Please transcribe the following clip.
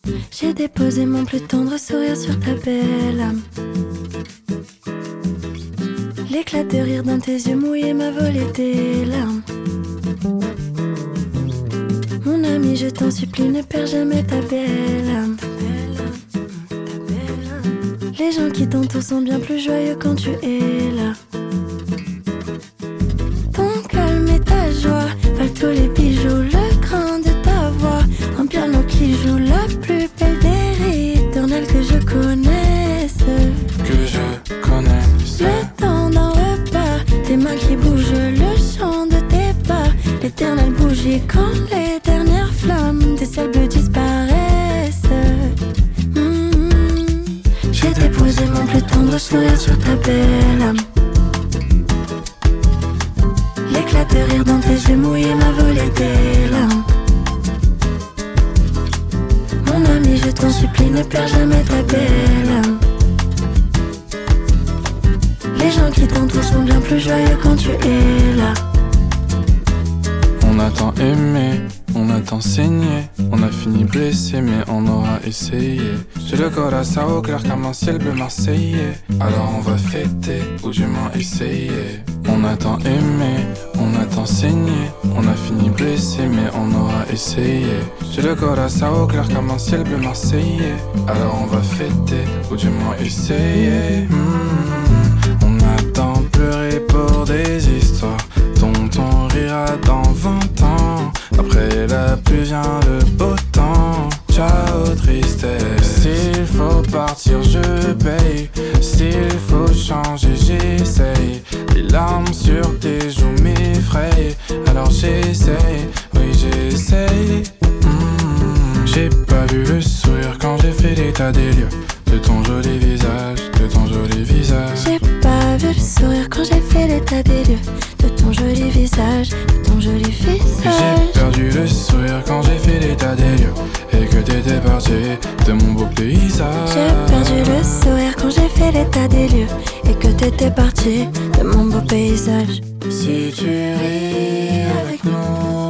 J'ai déposé mon plus tendre sourire sur ta belle âme. L'éclat de rire dans tes yeux mouillés m'a volé tes larmes. Mon ami, je t'en supplie, ne perds jamais ta belle âme. Les gens qui t'entourent sont bien plus joyeux quand tu es là. Ton calme et ta joie valent tous les bijoux, le grain de ta voix, un piano qui joue la plus belle des ritournelles que je connaisse. Le temps d'un repas, tes mains qui bougent, le chant de tes pas, l'éternelle bougie quand les dernières flammes des ciels bleus disparaissent. J'ai déposé mon plus tendre sourire sur ta belle âme. L'éclat de rire dans tes yeux mouillés m'a volé tes larmes. Mon ami, je t'en supplie, ne perds jamais ta belle âme. Les gens qui t'entourent sont bien plus joyeux quand tu es là. On a tant aimé, on a tant saigné, on a fini blessé mais on aura essayé. J'ai le corps à ça au clair comme un ciel bleu marseillais. Alors on va fêter, ou du moins essayer. On a tant aimé, on a tant saigné, on a fini blessé mais on aura essayé. J'ai le corps à ça au clair comme un ciel bleu marseillais. Alors on va fêter, ou du moins essayer. On a tant pleuré pour des histoires dont on rira dans 20 ans. Après la pluie vient le beau temps. Ciao tristesse. S'il faut partir je paye, s'il faut changer j'essaye. Les larmes sur tes joues m'effrayent, alors j'essaye, oui j'essaye. J'ai pas vu le sourire quand j'ai fait l'état des lieux de ton joli visage, de ton joli visage. J'ai pas vu le sourire quand j'ai fait l'état des lieux de ton joli visage, de ton joli visage. J'ai perdu le sourire quand j'ai fait l'état des lieux et que t'étais parti de mon beau paysage. J'ai perdu le sourire quand j'ai fait l'état des lieux et que t'étais parti de mon beau paysage. Si tu ris avec nous,